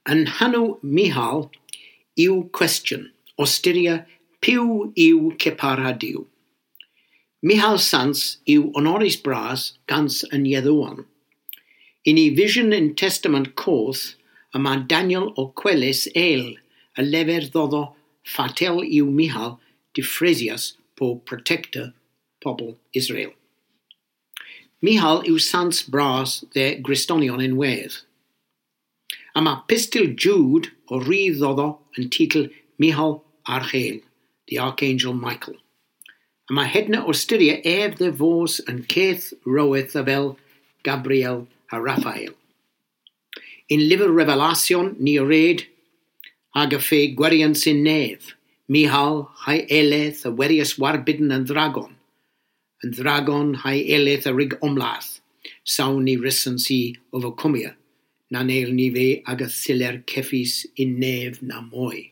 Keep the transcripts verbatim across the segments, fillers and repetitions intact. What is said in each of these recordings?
Yn hanw Mihal yw cwestiwn, ostyria piw yw cepara diw. Mihal sans yw honoris bras gans yn Iddewon. In ei vision in Testament Coth, yma Daniel o Quelys eil, y lefer ddoddo fatel yw Mihal diffresias po protector pobl Israel. Mihal yw sans bras de Gristonion yn wedd. Yma pistil Jude o rydd ddoddo yn teitl Mihal Archael, the Archangel Michael. Yma hedna o styria ef de fos yn ceth roedd a fel Gabriel a Raphael. In lyfr Revelation ni red ag a fe gwerion sy'n nef, Mihal hai eleth a werius warbidden yn dragon, yn dragon hai eleth a rig omlath, sawn ni rysyn si overcomia, na neil ni fe ag a thyler ceffis in nef na mwy.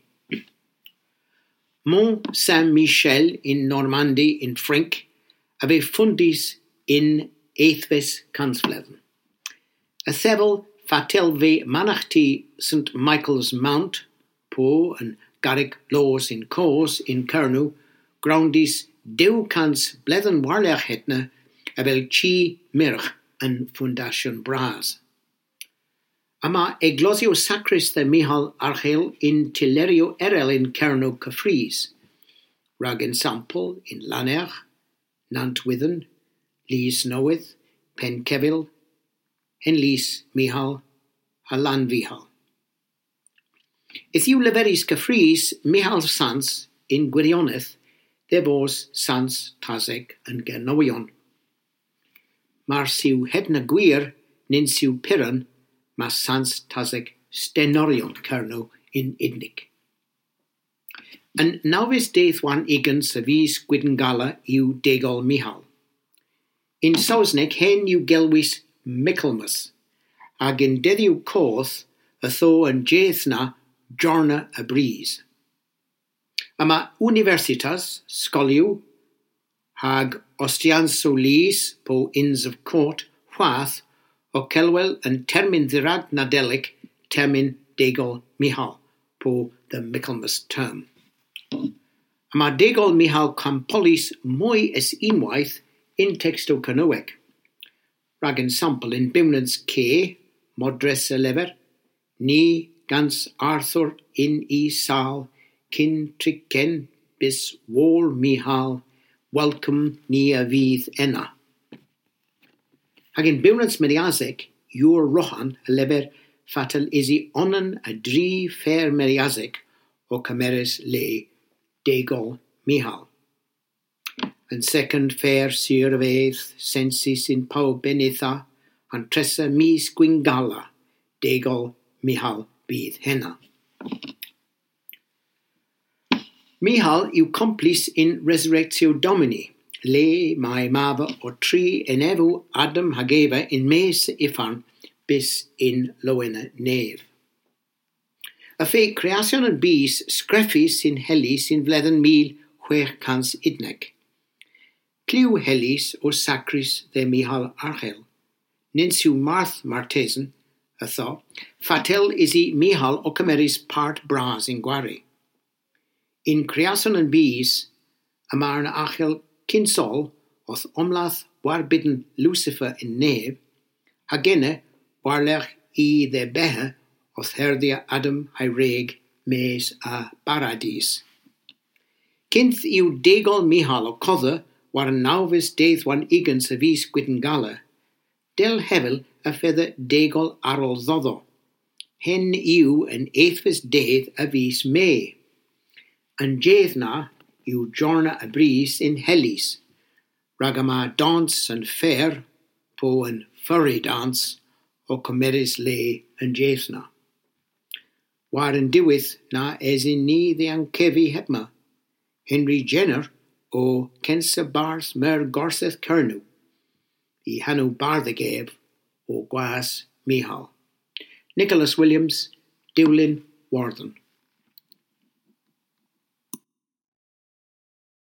Mont Saint-Michel in Normandy in Ffrinc, a fe fundis in eithfes Cansfleddyn. A thefel fatel fe manachti Saint Michael's Mount, po yn Garrick Laws in Cos in Cernu, groundis dew cans bledden warlech hetna a fel chi mirch yn Fundation Bras. Ama eglosio sacris de Mihal Archael in Tilerio Erel in Cernu Cyffrys, rag in Sample in Lanner, Nantwydden, Lys Nowydd, Pencevil, hen Lys Mihal a Lanfihal. If you leveris Cyffrys, Mihal sans in Gwirioneth, de bos sans Taseg yn Gernowion. Mar siw hedna gwir, nin siw piran, mas sans Taseg Stenorion Cerno in Idnig. Yn nawfus deith wan igan sa fys Gwydengala yw degol Mihal. In Sausneg hen yw gelwys Michaelmas, ag in deddiw coth y tho yn jeith na Jorna a Breeze. Yma Universitas, Scoliw, hag Ostianso Lys po Inns of Court, Chwath, o celwel yn termyn ddirad nadelig, termyn degol Mihal, po the Michaelmas term. Yma degol Mihal campolis mwy es unwaith in texto canoweg. Rag yn sampl in Bimnans K, modres y lefer, ni gans Arthur in I sal, cyn tricen bis wôl Mihal, welcome ni a fydd enna. Hag in Bimnans Meriazeg, yw'r rohan y lefer fatal isi onan a dri fer Meriazeg o cameras le degol Mihal. And second fair sir of eighth, sensis in pau benitha, and tressa mis gwingala, degol Mihal bydd henna. Mihal yw complice in Resurrectio Domini, le mae mava o tri enefu Adam hag Eva in mes ifan bis in lowena nef. A fe creation yn bys sgreffis in helis in fledden mil chwech cans idneg. Cliw helis o sacris de Mihal Archael. Nins yw Marth Martesen, a tho, fatel isi Mihal o cymeris part bras in gwari. In creation yn bys, y marn Archael cynsol oth omlath warbidden Lucifer in nef, hagene warlech I de behe oth herdia Adam hyreg mes a paradis. Kynth yw degol Mihal o codda war yn nawfus deith wan igan sa fys Gwydengala, del hefel a fedda degol arol ddoddo. Hen yw yn eithfus deith a fys me. Yn jeith na yw Jorna a Breeze in helis, rag yma dans yn fer po yn furry dans o cymerus le yn jeith na. War yn diwydd na esin ni ddian cefi hebma, Henry Jenner o Kensa Bars Mer Gorseth Cernu, I hanw barddegef o gwas Mihal. Nicholas Williams, Dewlin Warden.